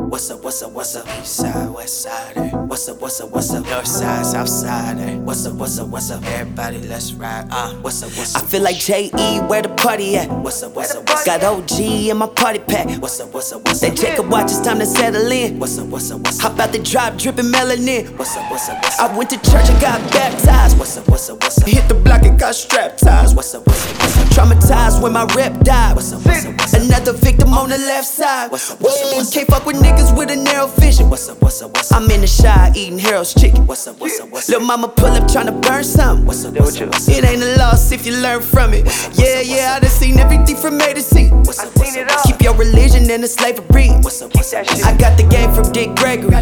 what's up? East side, west side, eh? What's up? North side, south side, eh? What's up? Everybody, let's ride, what's up? I feel like J.E., where the party at? What's up? Got OG in my party pack. What's up? They take a watch, it's time to settle in. What's up? Hop out the drop, dripping melanin. What's up? I went to church and got baptized. What's up? Hit the block and got strapped ties. What's up? Traumatized when my rep died. What's up? Another victim on the left side. What's up? Can't fuck with niggas with a narrow vision. What's up? I'm in the shy eating Harold's chicken. What's up? Lil' mama pull up tryna burn something. What's up? It ain't a loss if you learn from it. Yeah, I done seen everything from A to Z. Keep your religion in the slavery. I got the game from Dick Gregory.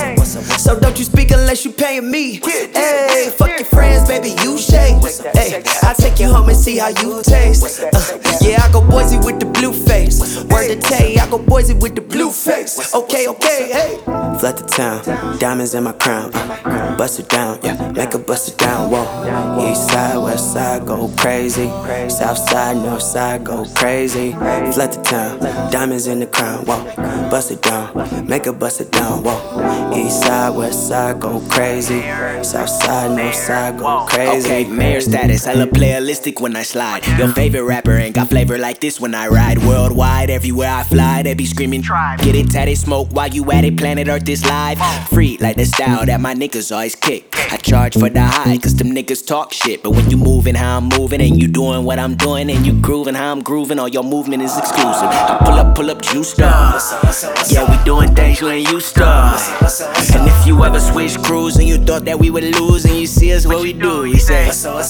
So don't you speak unless you paying me. Hey, fuck your friends, baby, you shake. Hey, I'll take you home and see how you taste. Yeah, I go Boise with the blue face. Word to Tay, I go Boise with the blue face. Okay, hey. Flood the town, diamonds in my crown. Bust it down, yeah, make her bust it down. Whoa, east side, west side, go crazy. South side, north side, go crazy. Flood the town, diamonds in the crown. Whoa, bust it down, make her bust it down. Whoa, east side, west side, go crazy. South side, north side, go crazy. Okay, mayor status, hella playalistic when I slide. Your favorite rapper ain't got flavor like this when I ride. Worldwide, everywhere I fly, they be screaming. Get it tatted, smoke while you at it. Planet Earth is live. Free like the style that my niggas always kick. I charge for the high, cause them niggas talk shit. But when you moving how I'm moving, and you doing what I'm doing, and you grooving how I'm grooving, all your movement is exclusive. I pull up, juiced up. Yeah, we doing things you ain't used to. And if you ever switch crews and you thought that we would lose, and you see us what we do, we say,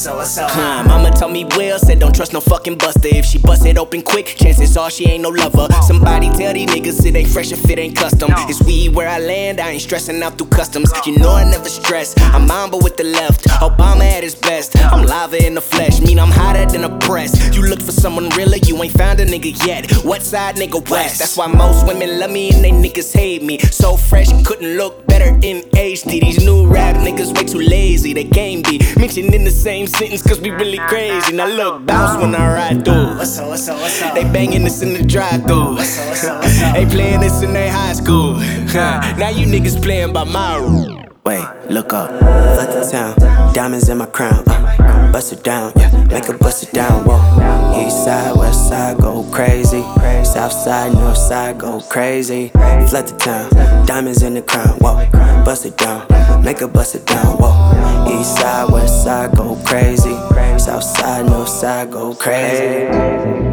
Mama told me well, said don't trust no fucking buster. If she bust it open quick, chances are she ain't no lover. Somebody tell these niggas it ain't fresh if it ain't custom. It's weed where I land, I ain't stressing out through customs. You know I never stress, I'm Mamba with the left. Obama at his best, I'm lava in the flesh. Mean I'm hotter than a press. You look for someone realer, you ain't found a nigga yet. What side, nigga? West. That's why most women love me and they niggas hate me. So fresh, couldn't look better in HD. These new rap niggas way too lazy, they can't be mentioned in the same sentence cause we really crazy. Now look, bounce when I ride through. They banging this in the drive-thru. They playing this in their high school. Now you niggas playing by my rule. Wait, look up, flood the town, diamonds in my crown. Bust it down, yeah, make her bust it down. Whoa, east side, west side, go crazy. South side, north side, go crazy. Flood the town, diamonds in the crown. Whoa, bust it down, make her bust it down. Whoa, east side, west side, go crazy. South side, north side, go crazy.